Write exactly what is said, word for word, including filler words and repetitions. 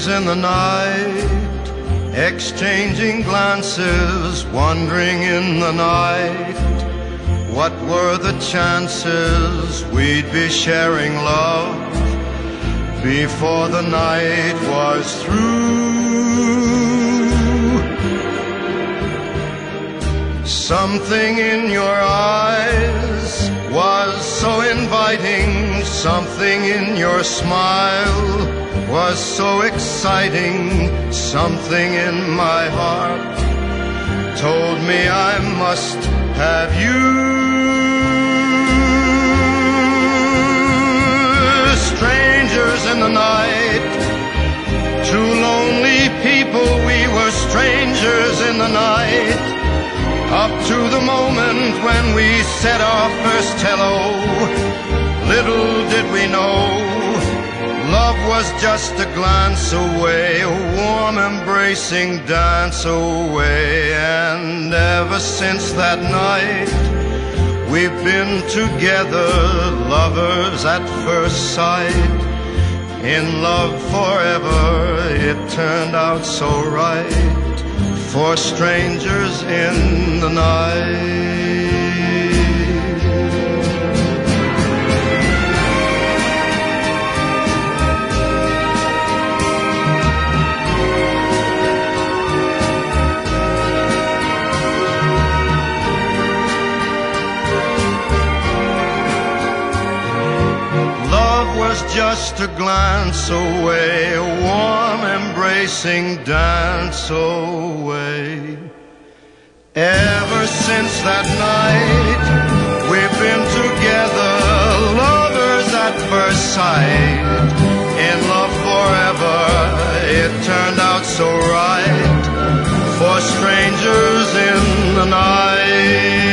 in the night, exchanging glances, wandering in the night. What were the chances we'd be sharing love before the night was through? Something in your eyes was so inviting, something in your smile was so exciting, something in my heart told me I must have you. Strangers in the night, two lonely people, we were strangers in the night, up to the moment when we said our first hello. Little did we know, love was just a glance away, a warm embracing dance away. And ever since that night, we've been together, lovers at first sight, in love forever. It turned out so right for strangers in the night. Was just a glance away, a warm embracing dance away. Ever since that night, we've been together, lovers at first sight, in love forever. It turned out so right for strangers in the night.